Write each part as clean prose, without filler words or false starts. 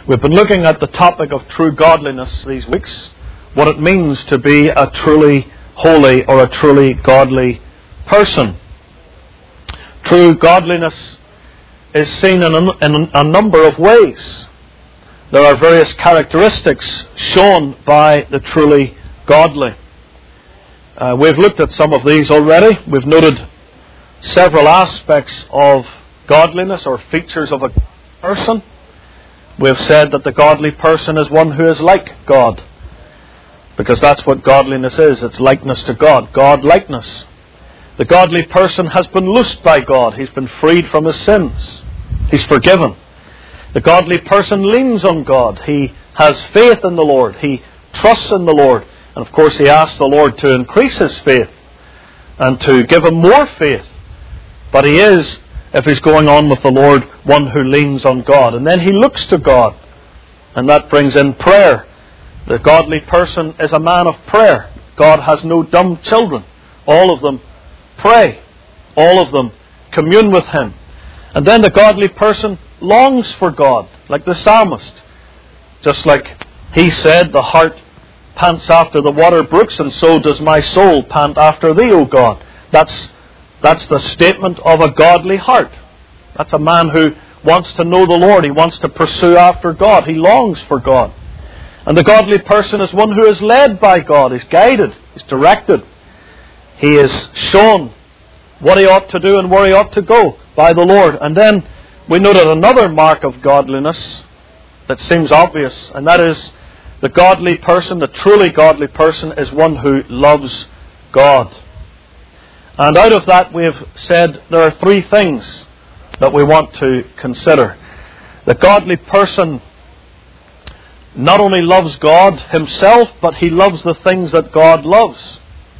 We've been looking at the topic of true godliness these weeks, what it means to be a truly holy or a truly godly person. True godliness is seen in a number of ways. There are various characteristics shown by the truly godly. We've looked at some of these already. We've noted several aspects of godliness or features of a person. We've said that the godly person is one who is like God, because that's what godliness is. It's likeness to God, God-likeness. The godly person has been loosed by God. He's been freed from his sins. He's forgiven. The godly person leans on God. He has faith in the Lord. He trusts in the Lord. And of course he asks the Lord to increase his faith and to give him more faith. But he is, if he's going on with the Lord, one who leans on God. And then he looks to God. And that brings in prayer. The godly person is a man of prayer. God has no dumb children. All of them pray. All of them commune with Him. And then the godly person longs for God, like the psalmist. Just like he said, the heart pants after the water brooks, and so does my soul pant after Thee, O God. That's the statement of a godly heart. That's a man who wants to know the Lord. He wants to pursue after God. He longs for God. And the godly person is one who is led by God. He's guided. He's directed. He is shown what he ought to do and where he ought to go by the Lord. And then we noted another mark of godliness that seems obvious, and that is the godly person, the truly godly person, is one who loves God. And out of that we have said there are three things that we want to consider. The godly person not only loves God Himself, but he loves the things that God loves.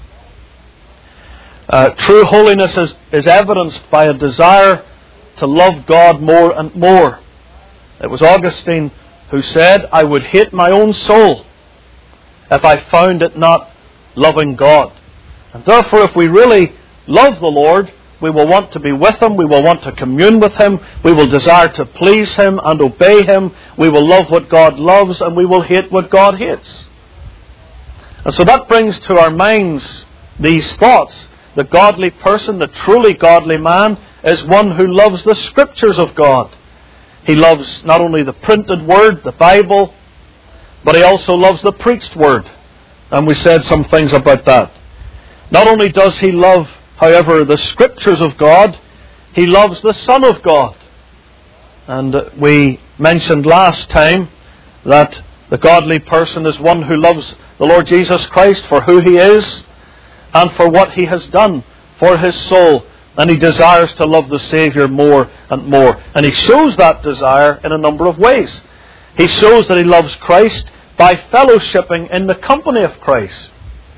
True holiness is evidenced by a desire to love God more and more. It was Augustine who said, I would hate my own soul if I found it not loving God. And therefore, if we really love the Lord, we will want to be with Him, we will want to commune with Him, we will desire to please Him and obey Him, we will love what God loves, and we will hate what God hates. And so that brings to our minds these thoughts. The godly person, the truly godly man, is one who loves the Scriptures of God. He loves not only the printed Word, the Bible, but he also loves the preached Word. And we said some things about that. Not only does he love, however, the Scriptures of God, he loves the Son of God. And we mentioned last time that the godly person is one who loves the Lord Jesus Christ for who He is and for what He has done for his soul. And he desires to love the Saviour more and more. And he shows that desire in a number of ways. He shows that he loves Christ by fellowshipping in the company of Christ.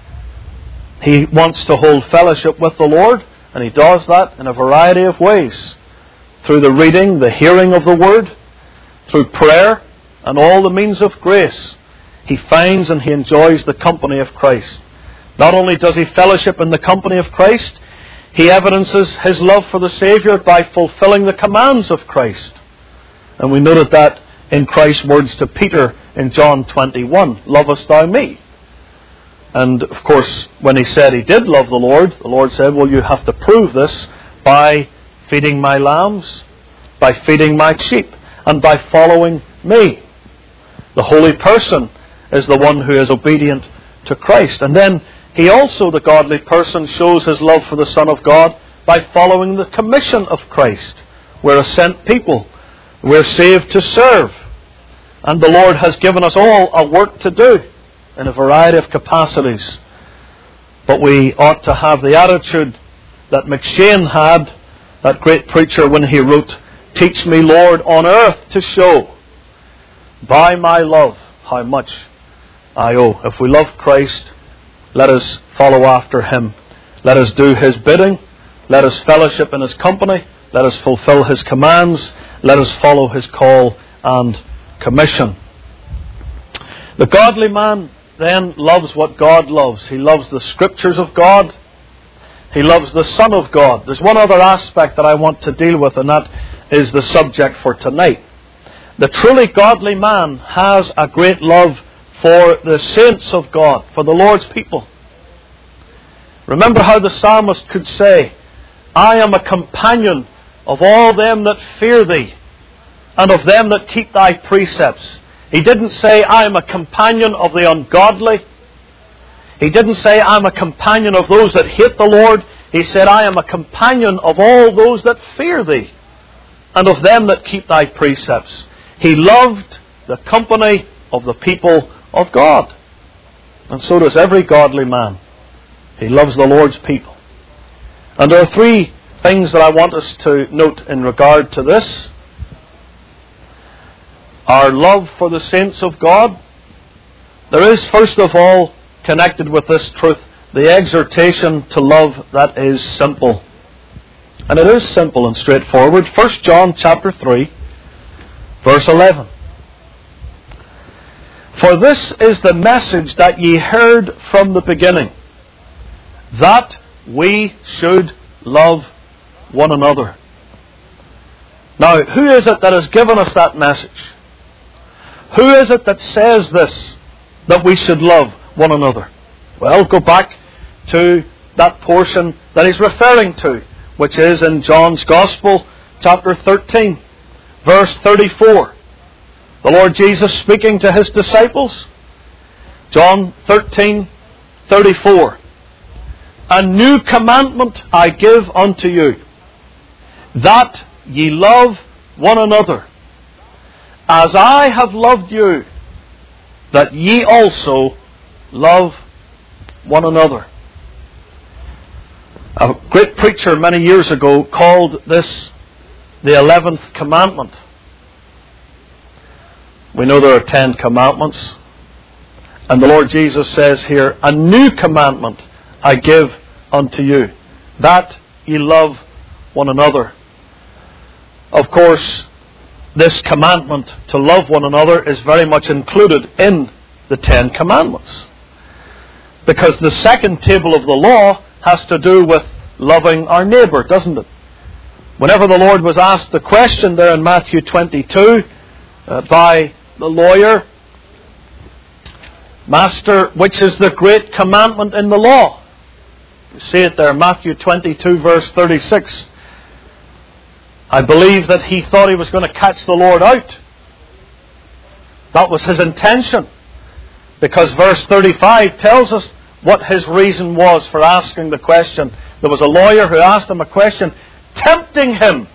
He wants to hold fellowship with the Lord, and he does that in a variety of ways. Through the reading, the hearing of the Word, through prayer, and all the means of grace. He finds and he enjoys the company of Christ. Not only does he fellowship in the company of Christ, he evidences his love for the Saviour by fulfilling the commands of Christ. And we noted that in Christ's words to Peter in John 21, lovest thou me? And of course, when he said he did love the Lord said, well, you have to prove this by feeding my lambs, by feeding my sheep, and by following me. The holy person is the one who is obedient to Christ. And then he also, the godly person, shows his love for the Son of God by following the commission of Christ. We're a sent people. We're saved to serve. And the Lord has given us all a work to do in a variety of capacities. But we ought to have the attitude that McShane had, that great preacher, when he wrote, teach me, Lord, on earth to show by my love how much I owe. If we love Christ, let us follow after Him. Let us do His bidding. Let us fellowship in His company. Let us fulfill His commands. Let us follow His call and commission. The godly man then loves what God loves. He loves the Scriptures of God. He loves the Son of God. There's one other aspect that I want to deal with, and that is the subject for tonight. The truly godly man has a great love for the saints of God, for the Lord's people. Remember how the psalmist could say, I am a companion of all them that fear thee, and of them that keep thy precepts. He didn't say, I am a companion of the ungodly. He didn't say, I am a companion of those that hate the Lord. He said, I am a companion of all those that fear thee, and of them that keep thy precepts. He loved the company of the people of God. And so does every godly man. He loves the Lord's people. And there are three things that I want us to note in regard to this. Our love for the saints of God. There is, first of all, connected with this truth, the exhortation to love that is simple. And it is simple and straightforward. 1 John chapter 3, verse 11. For this is the message that ye heard from the beginning, that we should love one another. Now, who is it that has given us that message? Who is it that says this, that we should love one another? Well, go back to that portion that he's referring to, which is in John's Gospel, chapter 13, verse 34. The Lord Jesus speaking to his disciples. John 13, 34. A new commandment I give unto you, that ye love one another, as I have loved you, that ye also love one another. A great preacher many years ago called this the 11th commandment. We know there are 10 commandments. And the Lord Jesus says here, a new commandment I give unto you, that ye love one another. Of course, this commandment to love one another is very much included in the 10 commandments. Because the second table of the law has to do with loving our neighbour, doesn't it? Whenever the Lord was asked the question there in Matthew 22 by the lawyer, Master, which is the great commandment in the law? You see it there, Matthew 22 verse 36. I believe that he thought he was going to catch the Lord out. That was his intention. Because verse 35 tells us what his reason was for asking the question. There was a lawyer who asked him a question, tempting him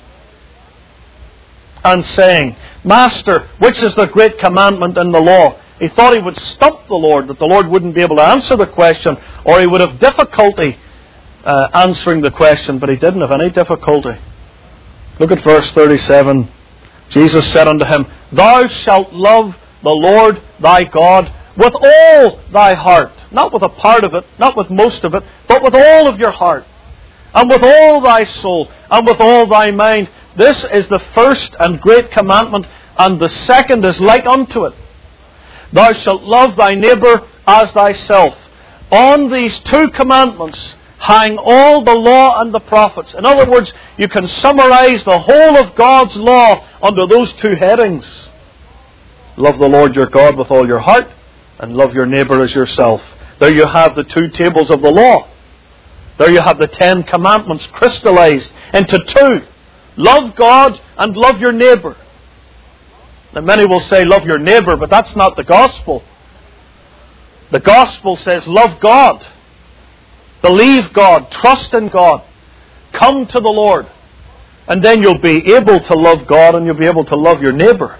and saying, Master, which is the great commandment in the law? He thought he would stump the Lord, that the Lord wouldn't be able to answer the question, or he would have difficulty answering the question, but he didn't have any difficulty. Look at verse 37. Jesus said unto him, Thou shalt love the Lord thy God with all thy heart. Not with a part of it, not with most of it, but with all of your heart. And with all thy soul, and with all thy mind. This is the first and great commandment, and the second is like unto it. Thou shalt love thy neighbour as thyself. On these two commandments hang all the law and the prophets. In other words, you can summarize the whole of God's law under those two headings. Love the Lord your God with all your heart, and love your neighbour as yourself. There you have the two tables of the law. There you have the 10 commandments crystallized into two. Love God and love your neighbour. Now many will say love your neighbour, but that's not the gospel. The gospel says love God. Believe God. Trust in God. Come to the Lord. And then you'll be able to love God and you'll be able to love your neighbour.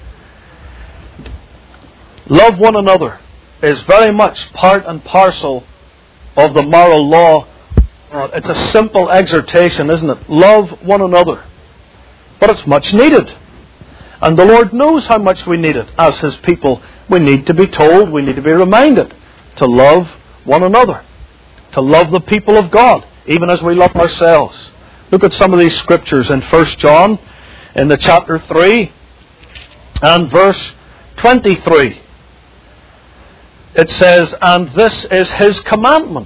Love one another is very much part and parcel of the moral law. It's a simple exhortation, isn't it? Love one another. But it's much needed. And the Lord knows how much we need it. As His people, we need to be told, we need to be reminded to love one another. To love the people of God, even as we love ourselves. Look at some of these scriptures in 1 John, in the chapter 3, and verse 23. It says, And this is His commandment,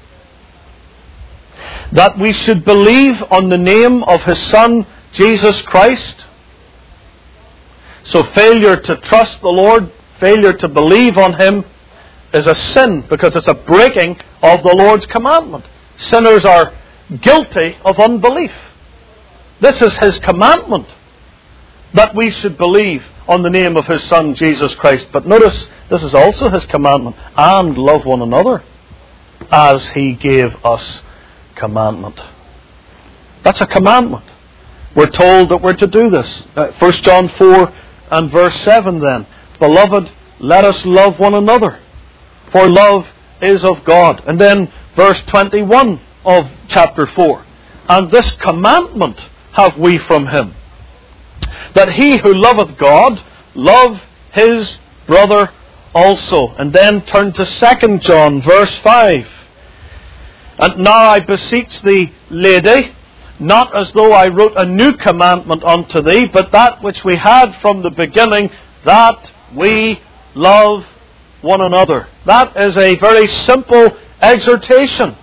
that we should believe on the name of His Son, Jesus Christ. So failure to trust the Lord, failure to believe on Him, is a sin because it's a breaking of the Lord's commandment. Sinners are guilty of unbelief. This is His commandment, that we should believe on the name of His Son, Jesus Christ. But notice, this is also His commandment, and love one another as He gave us commandment. That's a commandment. We're told that we're to do this. 1 John 4 and verse 7 then. Beloved, let us love one another, for love is of God. And then verse 21 of chapter 4. And this commandment have we from Him, that he who loveth God, love his brother also. And then turn to 2 John verse 5. And now I beseech thee, lady, not as though I wrote a new commandment unto thee, but that which we had from the beginning, that we love one another. That is a very simple exhortation.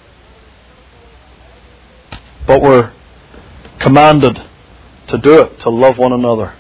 But we're commanded to do it, to love one another.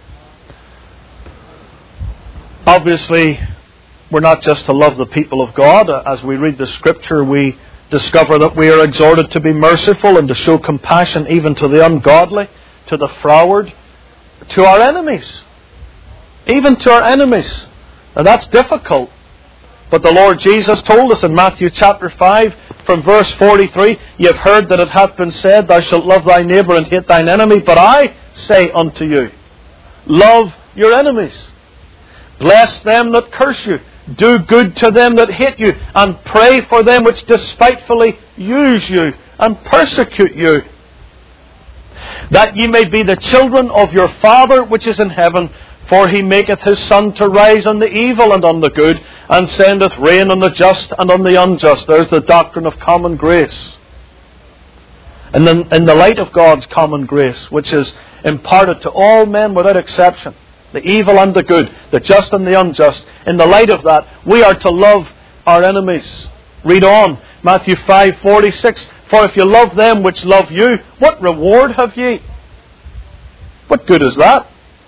Obviously, we're not just to love the people of God. As we read the Scripture, we discover that we are exhorted to be merciful and to show compassion even to the ungodly, to the froward, to our enemies. Even to our enemies. Now that's difficult. But the Lord Jesus told us in Matthew chapter 5 from verse 43, ye have heard that it hath been said, thou shalt love thy neighbour and hate thine enemy. But I say unto you, love your enemies. Bless them that curse you. Do good to them that hate you, and pray for them which despitefully use you and persecute you, that ye may be the children of your Father which is in heaven. For He maketh His sun to rise on the evil and on the good, and sendeth rain on the just and on the unjust. There's the doctrine of common grace. And then in the light of God's common grace, which is imparted to all men without exception, the evil and the good, the just and the unjust, in the light of that, we are to love our enemies. Read on, Matthew 5:46. For if you love them which love you, what reward have ye? What good is that?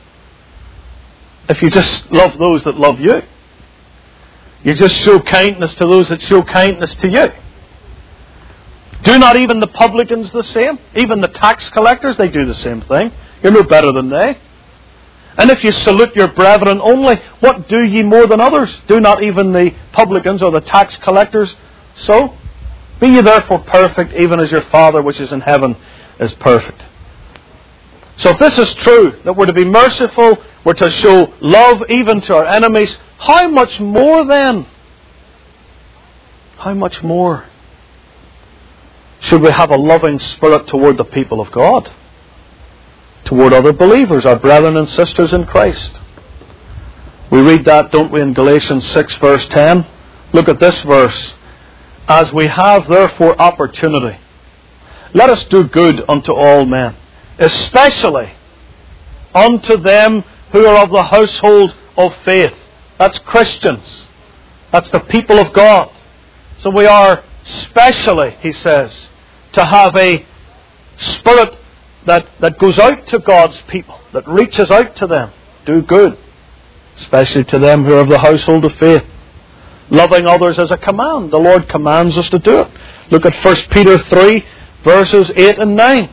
If you just love those that love you. You just show kindness to those that show kindness to you. Do not even the publicans the same? Even the tax collectors, they do the same thing. You're no better than they. And if you salute your brethren only, what do ye more than others? Do not even the publicans or the tax collectors so? Be ye therefore perfect, even as your Father which is in heaven is perfect. So if this is true, that we're to be merciful, we're to show love even to our enemies, how much more then? How much more should we have a loving spirit toward the people of God? Toward other believers, our brethren and sisters in Christ. We read that, don't we, in Galatians 6 verse 10? Look at this verse. As we have therefore opportunity, let us do good unto all men, especially unto them who are of the household of faith. That's Christians. That's the people of God. So we are specially, he says, to have a spirit that goes out to God's people, that reaches out to them. Do good, especially to them who are of the household of faith. Loving others is a command. The Lord commands us to do it. Look at 1 Peter 3, verses 8 and 9.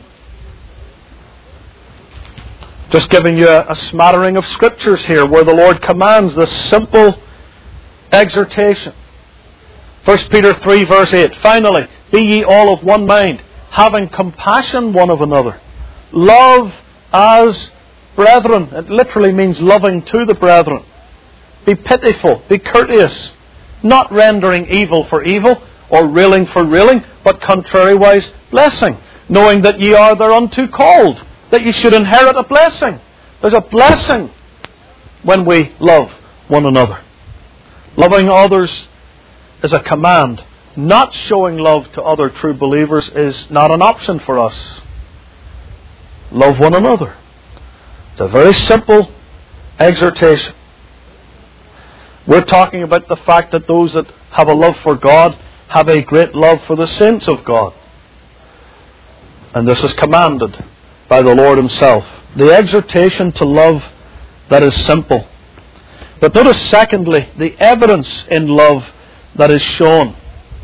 Just giving you a smattering of scriptures here where the Lord commands this simple exhortation. 1 Peter 3, verse 8. Finally, be ye all of one mind, having compassion one of another. Love as brethren. It literally means loving to the brethren. Be pitiful, be courteous, not rendering evil for evil, or railing for railing, but contrariwise blessing, knowing that ye are thereunto called, that ye should inherit a blessing. There's a blessing when we love one another. Loving others is a command. Not showing love to other true believers is not an option for us. Love one another. It's a very simple exhortation. We're talking about the fact that those that have a love for God have a great love for the saints of God. And this is commanded by the Lord Himself. The exhortation to love that is simple. But notice secondly, the evidence in love that is shown.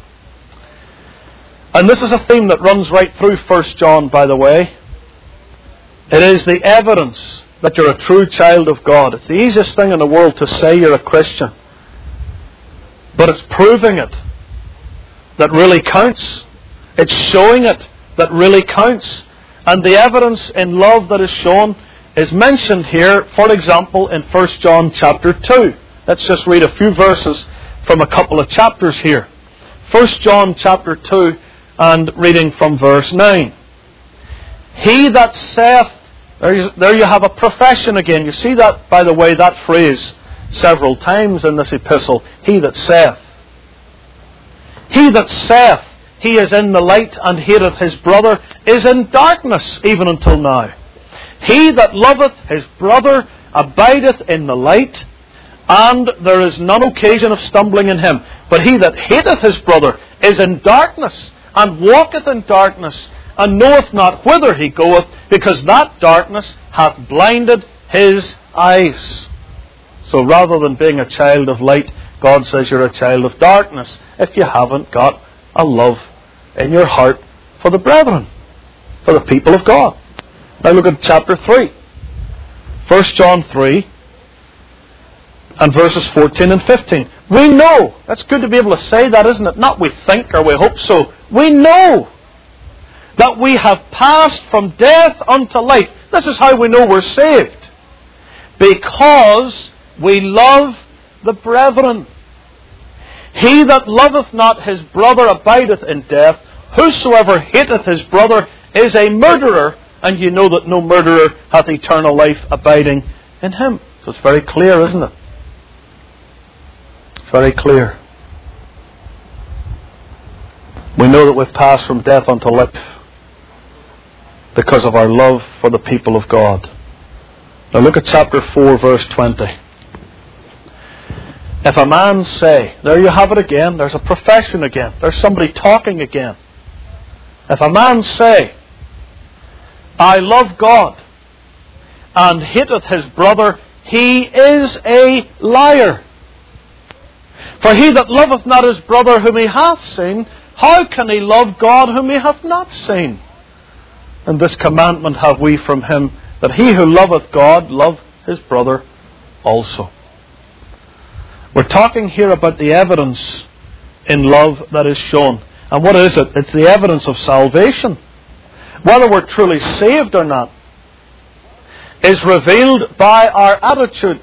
And this is a theme that runs right through 1 John, by the way. It is the evidence that you're a true child of God. It's the easiest thing in the world to say you're a Christian. But it's proving it that really counts. It's showing it that really counts. And the evidence in love that is shown is mentioned here, for example, in 1 John chapter 2. Let's just read a few verses from a couple of chapters here. 1 John chapter 2 and reading from verse 9. He that saith, there you have a profession again. You see that, by the way, that phrase several times in this epistle. He that saith. He that saith he is in the light and hateth his brother is in darkness even until now. He that loveth his brother abideth in the light, and there is none occasion of stumbling in him. But he that hateth his brother is in darkness, and walketh in darkness, and knoweth not whither he goeth, because that darkness hath blinded his eyes. So rather than being a child of light, God says you're a child of darkness if you haven't got a love in your heart for the brethren, for the people of God. Now look at chapter 3. 1 John 3 and verses 14 and 15. We know. That's good to be able to say that, isn't it? Not we think or we hope so. We know that we have passed from death unto life. This is how we know we're saved. Because we love the brethren. He that loveth not his brother abideth in death. Whosoever hateth his brother is a murderer, and you know that no murderer hath eternal life abiding in him. So it's very clear, isn't it? It's very clear. We know that we've passed from death unto life because of our love for the people of God. Now look at chapter 4, verse 20. If a man say, there you have it again, there's a profession again, there's somebody talking again. If a man say, I love God, and hateth his brother, he is a liar. For he that loveth not his brother whom he hath seen, how can he love God whom he hath not seen? And this commandment have we from him, that he who loveth God love his brother also. We're talking here about the evidence in love that is shown. And what is it? It's the evidence of salvation. Whether we're truly saved or not is revealed by our attitude,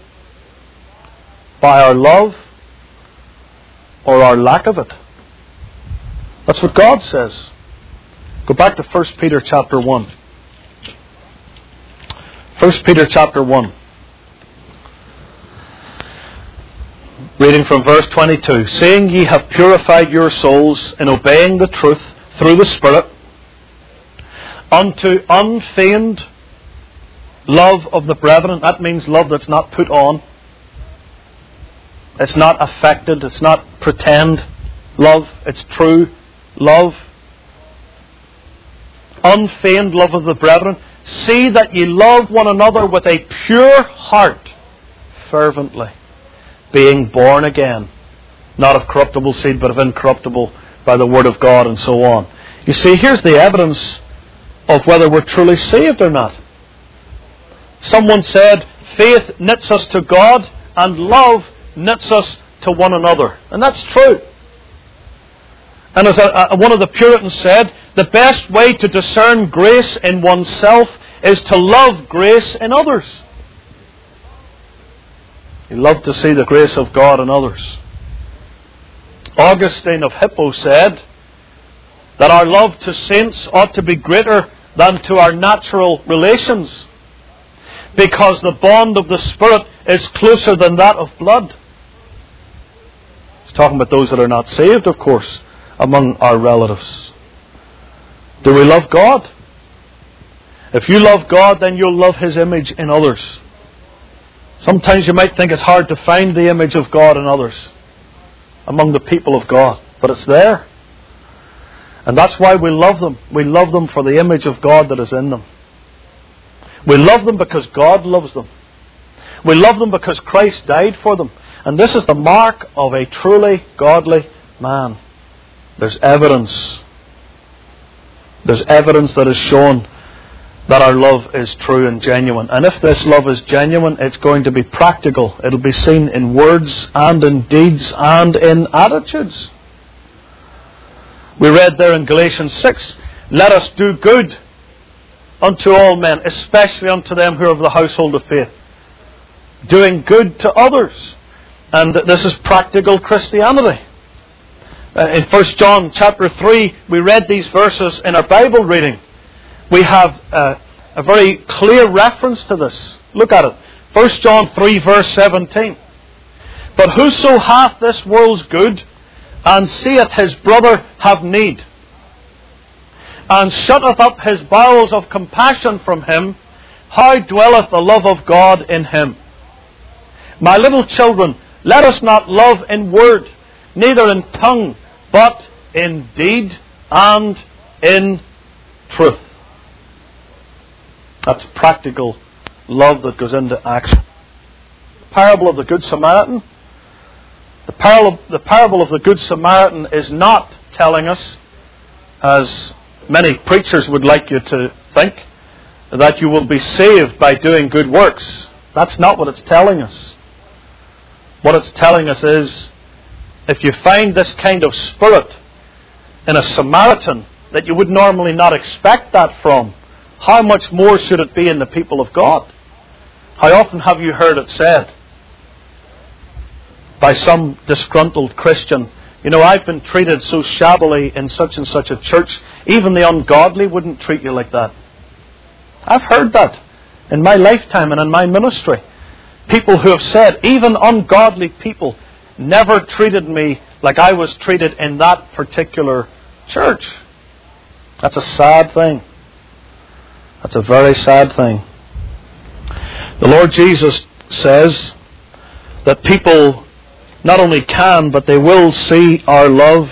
by our love, or our lack of it. That's what God says. Go back to 1 Peter chapter 1. 1 Peter chapter 1. Reading from verse 22. Seeing ye have purified your souls in obeying the truth through the Spirit, unto unfeigned love of the brethren. That means love that's not put on. It's not affected. It's not pretend love. It's true love. Unfeigned love of the brethren. See that ye love one another with a pure heart, fervently, being born again, not of corruptible seed, but of incorruptible, by the word of God, and so on. You see, here's the evidence of whether we're truly saved or not. Someone said, faith knits us to God, and love knits us to one another. And that's true. And as one of the Puritans said, the best way to discern grace in oneself is to love grace in others. You love to see the grace of God in others. Augustine of Hippo said that our love to saints ought to be greater than to our natural relations, because the bond of the Spirit is closer than that of blood. He's talking about those that are not saved, of course, among our relatives. Do we love God? If you love God, then you'll love His image in others. Sometimes you might think it's hard to find the image of God in others, among the people of God, but it's there. And that's why we love them. We love them for the image of God that is in them. We love them because God loves them. We love them because Christ died for them. And this is the mark of a truly godly man. There's evidence. There's evidence that is shown that our love is true and genuine. And if this love is genuine, it's going to be practical. It'll be seen in words and in deeds and in attitudes. We read there in Galatians 6, let us do good unto all men, especially unto them who are of the household of faith. Doing good to others. And this is practical Christianity. In 1 John chapter 3, we read these verses in our Bible reading. We have a very clear reference to this. Look at it. 1 John 3 verse 17. But whoso hath this world's good, and seeth his brother have need, and shutteth up his bowels of compassion from him, how dwelleth the love of God in him? My little children, let us not love in word, neither in tongue, but in deed and in truth. That's practical love that goes into action. The parable of the Good Samaritan. The parable of the Good Samaritan is not telling us, as many preachers would like you to think, that you will be saved by doing good works. That's not what it's telling us. What it's telling us is, if you find this kind of spirit in a Samaritan that you would normally not expect that from, how much more should it be in the people of God? How often have you heard it said by some disgruntled Christian, you know, I've been treated so shabbily in such and such a church, even the ungodly wouldn't treat you like that. I've heard that in my lifetime and in my ministry. People who have said, even ungodly people never treated me like I was treated in that particular church. That's a sad thing. That's a very sad thing. The Lord Jesus says that people not only can, but they will see our love,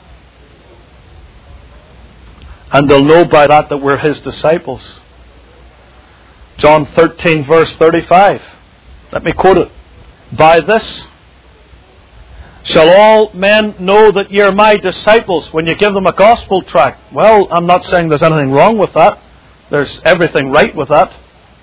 and they'll know by that we're His disciples. John 13 verse 35. Let me quote it. By this shall all men know that ye are my disciples, when you give them a gospel tract. Well, I'm not saying there's anything wrong with that. There's everything right with that.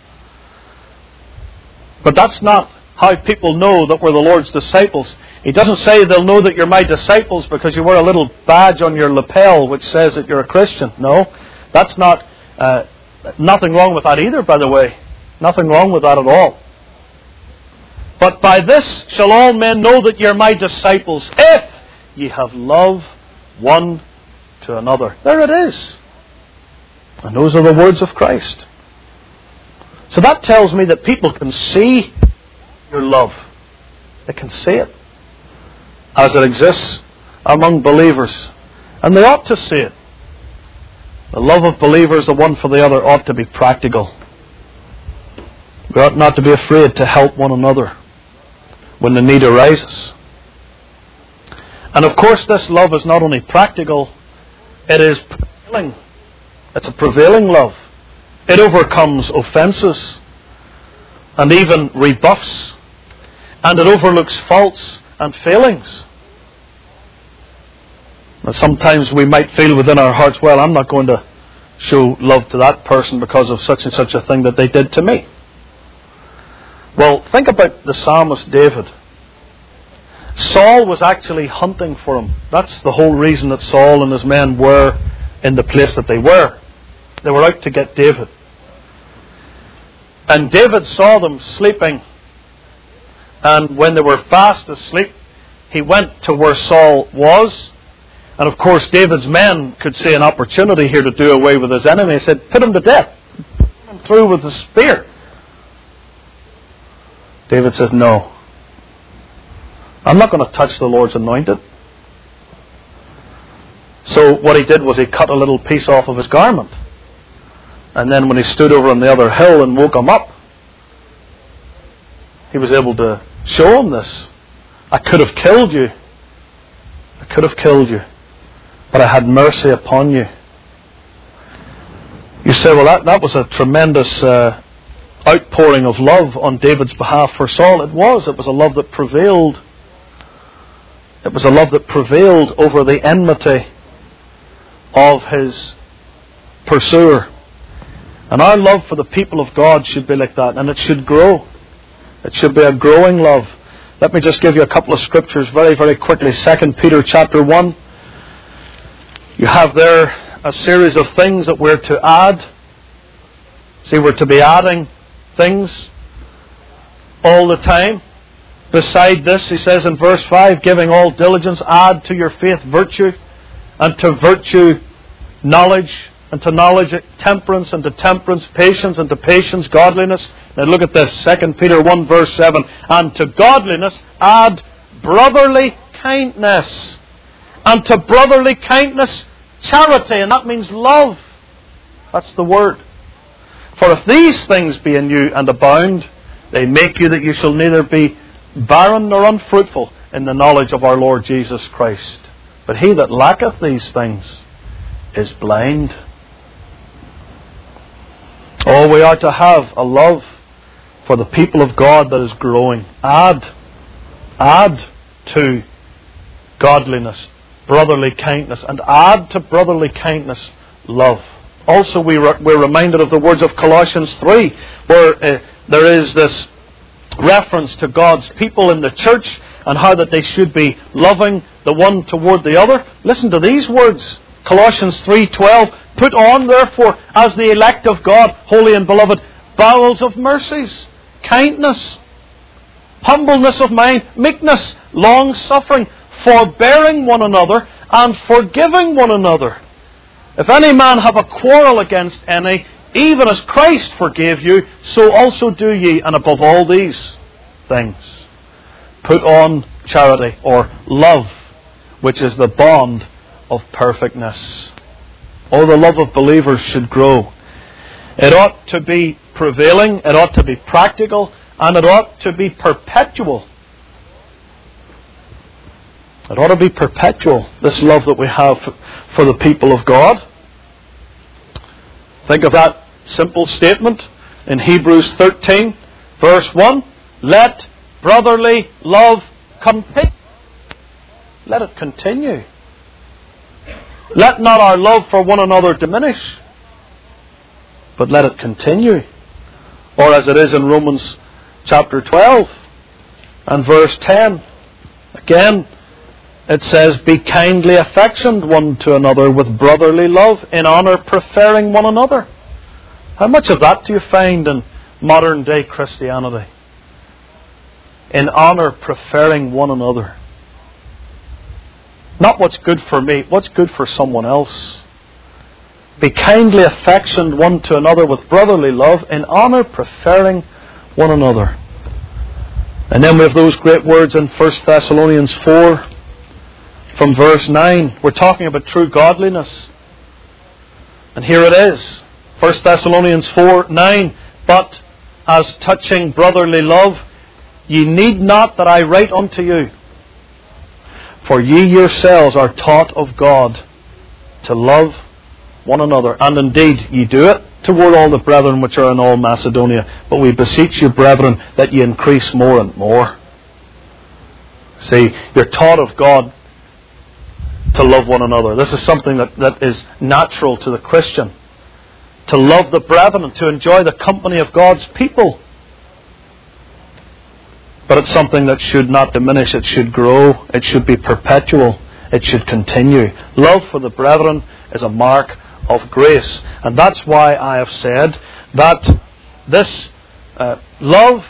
But that's not how people know that we're the Lord's disciples. He doesn't say they'll know that you're my disciples because you wear a little badge on your lapel which says that you're a Christian. No, that's not, nothing wrong with that either, by the way. Nothing wrong with that at all. But by this shall all men know that ye are my disciples, if ye have love one to another. There it is. And those are the words of Christ. So that tells me that people can see your love. They can see it as it exists among believers. And they ought to see it. The love of believers, the one for the other, ought to be practical. We ought not to be afraid to help one another when the need arises. And of course this love is not only practical, it is prevailing. It's a prevailing love. It overcomes offences and even rebuffs, and it overlooks faults and failings. Now, sometimes we might feel within our hearts, well, I'm not going to show love to that person because of such and such a thing that they did to me. Well, think about the psalmist David. Saul was actually hunting for him. That's the whole reason that Saul and his men were in the place that they were. They were out to get David. And David saw them sleeping. And when they were fast asleep, he went to where Saul was. And of course, David's men could see an opportunity here to do away with his enemy. He said, put him to death. Put him through with the spear. David says, no. I'm not going to touch the Lord's anointed. So what he did was he cut a little piece off of his garment. And then when he stood over on the other hill and woke him up, he was able to show him this. I could have killed you. I could have killed you. But I had mercy upon you. You say, well, that was a tremendous outpouring of love on David's behalf for Saul. It was a love that prevailed. It was a love that prevailed over the enmity of his pursuer. And our love for the people of God should be like that, and it should grow. It should be a growing love. Let me just give you a couple of scriptures very, very quickly. 2 Peter chapter 1. You have there a series of things that we're to add. See, we're to be adding things all the time. Beside this, he says in verse 5, giving all diligence, add to your faith virtue, and to virtue knowledge, and to knowledge temperance, and to temperance patience, and to patience godliness. Now look at this, 2 Peter 1 verse 7. And to godliness add brotherly kindness, and to brotherly kindness charity, and that means love. That's the word. For if these things be in you and abound, they make you that you shall neither be barren nor unfruitful in the knowledge of our Lord Jesus Christ. But he that lacketh these things is blind. Oh, we are to have a love for the people of God that is growing. Add to godliness brotherly kindness, and add to brotherly kindness love. Also, we're reminded of the words of Colossians 3, where there is this reference to God's people in the church and how that they should be loving the one toward the other. Listen to these words. Colossians 3:12. Put on, therefore, as the elect of God, holy and beloved, bowels of mercies, kindness, humbleness of mind, meekness, long-suffering, forbearing one another, and forgiving one another. If any man have a quarrel against any, even as Christ forgave you, so also do ye. And above all these things, put on charity, or love, which is the bond of perfectness. Oh, the love of believers should grow. It ought to be prevailing, it ought to be practical, and it ought to be perpetual. It ought to be perpetual, this love that we have for the people of God. Think of that simple statement in Hebrews 13, verse 1. Let brotherly love continue. Let it continue. Let not our love for one another diminish, but let it continue. Or as it is in Romans chapter 12 and verse 10. Again, it says, be kindly affectioned one to another with brotherly love, in honour preferring one another. How much of that do you find in modern day Christianity? In honour preferring one another. Not what's good for me, what's good for someone else. Be kindly affectioned one to another with brotherly love, in honour preferring one another. And then we have those great words in 1 Thessalonians 4, from verse 9. We're talking about true godliness. And here it is. 1 Thessalonians 4:9. But as touching brotherly love, ye need not that I write unto you. For ye yourselves are taught of God to love one another. And indeed ye do it toward all the brethren which are in all Macedonia. But we beseech you, brethren, that ye increase more and more. See, you're taught of God to love one another. This is something that is natural to the Christian. To love the brethren and to enjoy the company of God's people. But it's something that should not diminish. It should grow. It should be perpetual. It should continue. Love for the brethren is a mark of grace. And that's why I have said that this love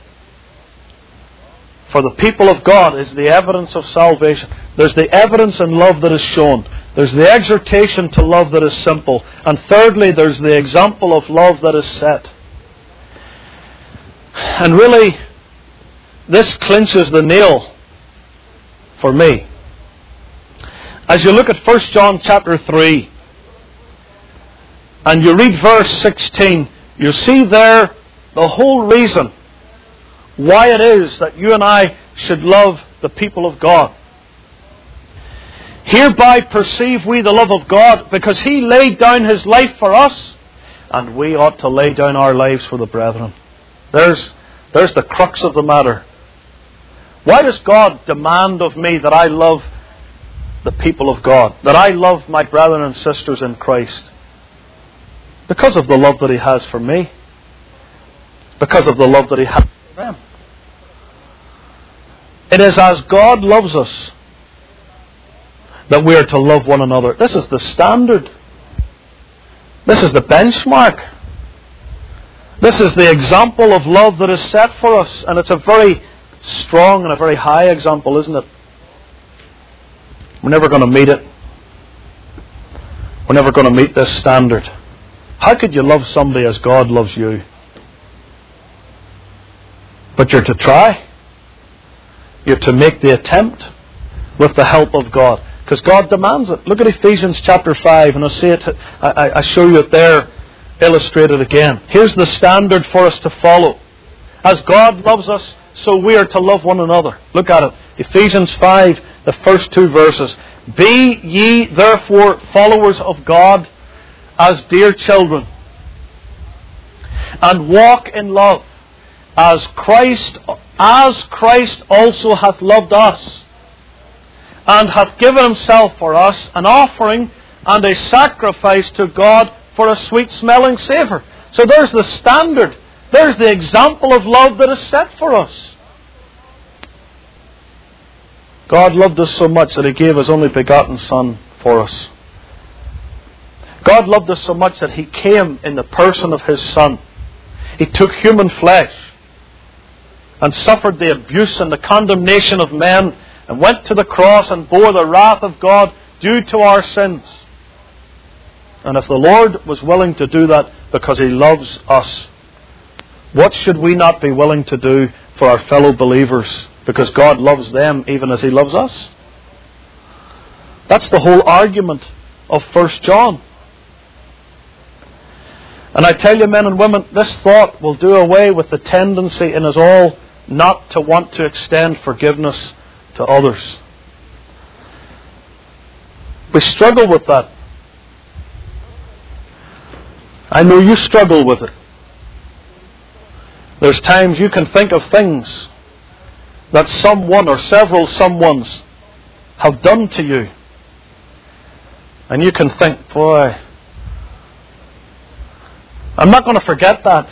for the people of God is the evidence of salvation. There's the evidence in love that is shown. There's the exhortation to love that is simple. And thirdly, there's the example of love that is set. And really, this clinches the nail for me. As you look at 1 John chapter 3, and you read verse 16, you see there the whole reason why it is that you and I should love the people of God. Hereby perceive we the love of God, because He laid down His life for us, and we ought to lay down our lives for the brethren. There's the crux of the matter. Why does God demand of me that I love the people of God, that I love my brethren and sisters in Christ? Because of the love that He has for me. Because of the love that He has for them. It is as God loves us that we are to love one another. This is the standard. This is the benchmark. This is the example of love that is set for us. And it's a very strong and a very high example, isn't it? We're never going to meet it. We're never going to meet this standard. How could you love somebody as God loves you? But you're to try. You're to make the attempt with the help of God. Because God demands it. Look at Ephesians chapter 5, and I'll see it. I show you it there, illustrated again. Here's the standard for us to follow. As God loves us, so we are to love one another. Look at it. Ephesians 5, the first 2 verses. Be ye therefore followers of God as dear children, and walk in love, as Christ also hath loved us, and hath given Himself for us an offering and a sacrifice to God for a sweet-smelling savour. So there's the standard. There's the example of love that is set for us. God loved us so much that He gave His only begotten Son for us. God loved us so much that He came in the person of His Son. He took human flesh and suffered the abuse and the condemnation of men, and went to the cross and bore the wrath of God due to our sins. And if the Lord was willing to do that because He loves us, what should we not be willing to do for our fellow believers because God loves them even as He loves us? That's the whole argument of 1 John. And I tell you, men and women, this thought will do away with the tendency in us all not to want to extend forgiveness to others. We struggle with that. I know you struggle with it. There's times you can think of things that someone or several someones have done to you. And you can think, boy, I'm not going to forget that.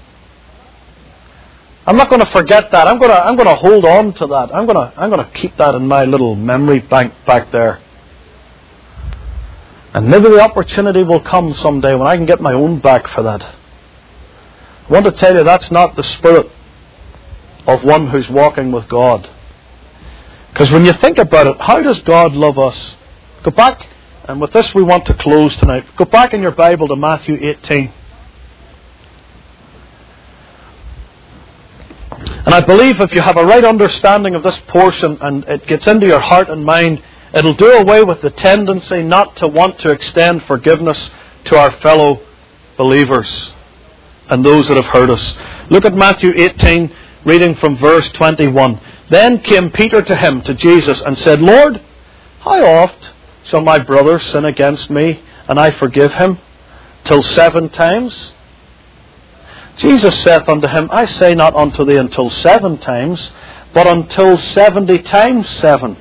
I'm not going to forget that. I'm going to hold on to that. I'm going to keep that in my little memory bank back there. And maybe the opportunity will come someday when I can get my own back for that. I want to tell you that's not the spirit of one who's walking with God. Because when you think about it, how does God love us? Go back, and with this we want to close tonight. Go back in your Bible to Matthew 18. And I believe if you have a right understanding of this portion and it gets into your heart and mind, it'll do away with the tendency not to want to extend forgiveness to our fellow believers and those that have hurt us. Look at Matthew 18, reading from verse 21. Then came Peter to him, to Jesus, and said, Lord, how oft shall my brother sin against me, and I forgive him? Till 7 times? Jesus saith unto him, I say not unto thee until 7 times, but until 70 times 7.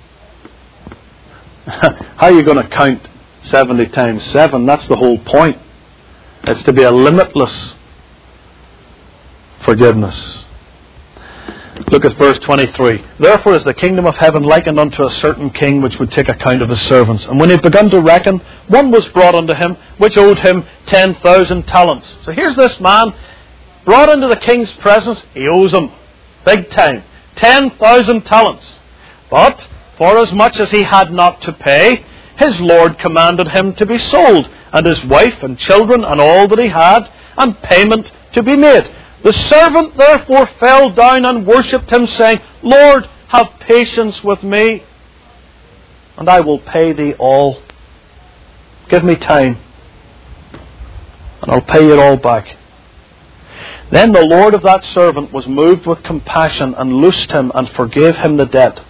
How are you going to count 70 times 7? That's the whole point. It's to be a limitless forgiveness. Look at verse 23. Therefore is the kingdom of heaven likened unto a certain king which would take account of his servants. And when he had begun to reckon, one was brought unto him which owed him 10,000 talents. So here's this man brought into the king's presence. He owes him big time, 10,000 talents. But for as much as he had not to pay, his Lord commanded him to be sold, and his wife and children and all that he had, and payment to be made. The servant therefore fell down and worshipped him, saying, Lord, have patience with me, and I will pay thee all. Give me time, and I'll pay it all back. Then the Lord of that servant was moved with compassion, and loosed him, and forgave him the debt.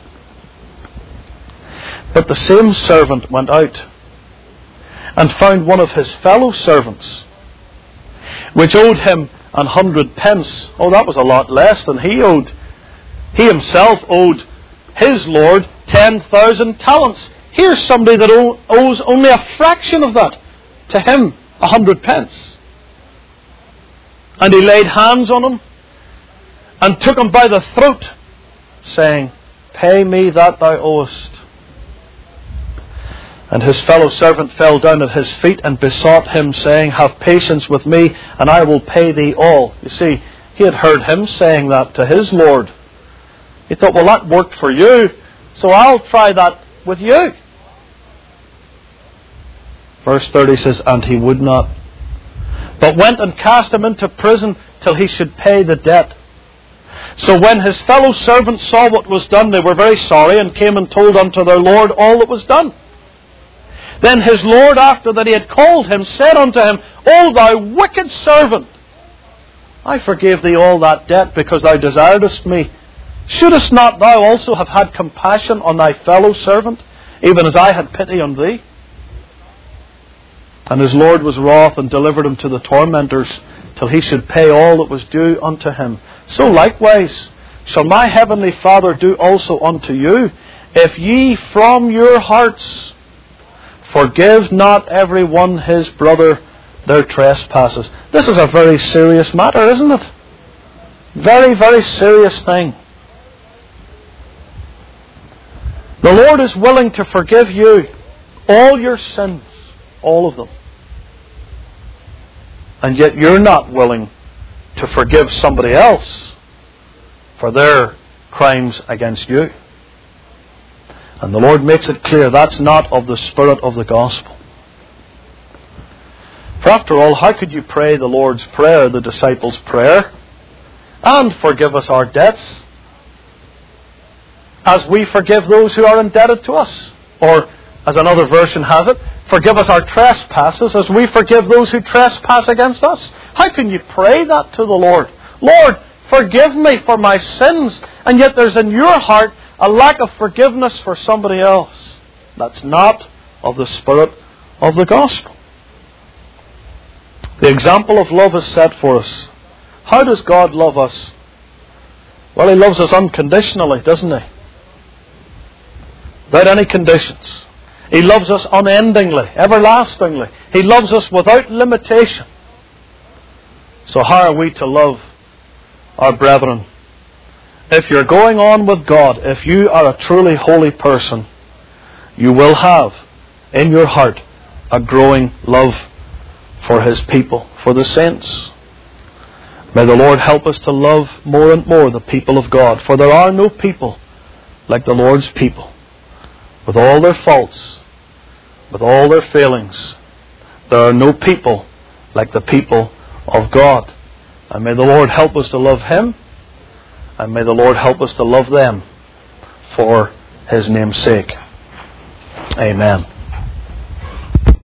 But the same servant went out, and found one of his fellow servants, which owed him 100 pence. Oh, that was a lot less than he owed. He himself owed his Lord 10,000 talents. Here's somebody that owes only a fraction of that. To him, 100 pence. And he laid hands on him and took him by the throat, saying, "Pay me that thou owest." And his fellow servant fell down at his feet and besought him, saying, "Have patience with me, and I will pay thee all." You see, he had heard him saying that to his Lord. He thought, well, that worked for you, so I'll try that with you. Verse 30 says, "And he would not, but went and cast him into prison till he should pay the debt. So when his fellow servants saw what was done, they were very sorry, and came and told unto their Lord all that was done. Then his Lord, after that he had called him, said unto him, O thou wicked servant, I forgave thee all that debt, because thou desiredst me. Shouldest not thou also have had compassion on thy fellow servant, even as I had pity on thee? And his Lord was wroth, and delivered him to the tormentors, till he should pay all that was due unto him. So likewise shall my heavenly Father do also unto you, if ye from your hearts forgive not every one his brother their trespasses." This is a very serious matter, isn't it? Very, very serious thing. The Lord is willing to forgive you all your sins, all of them. And yet you're not willing to forgive somebody else for their crimes against you. And the Lord makes it clear that's not of the spirit of the gospel. For after all, how could you pray the Lord's Prayer, the disciples' prayer, and forgive us our debts as we forgive those who are indebted to us? Or, as another version has it, forgive us our trespasses as we forgive those who trespass against us. How can you pray that to the Lord? Lord, forgive me for my sins, and yet there's in your heart a lack of forgiveness for somebody else. That's not of the spirit of the gospel. The example of love is set for us. How does God love us? Well, He loves us unconditionally, doesn't He? Without any conditions. He loves us unendingly, everlastingly. He loves us without limitation. So how are we to love our brethren? If you're going on with God, if you are a truly holy person, you will have in your heart a growing love for His people, for the saints. May the Lord help us to love more and more the people of God, for there are no people like the Lord's people, with all their faults, with all their failings. There are no people like the people of God. And may the Lord help us to love Him, and may the Lord help us to love them for His name's sake. Amen.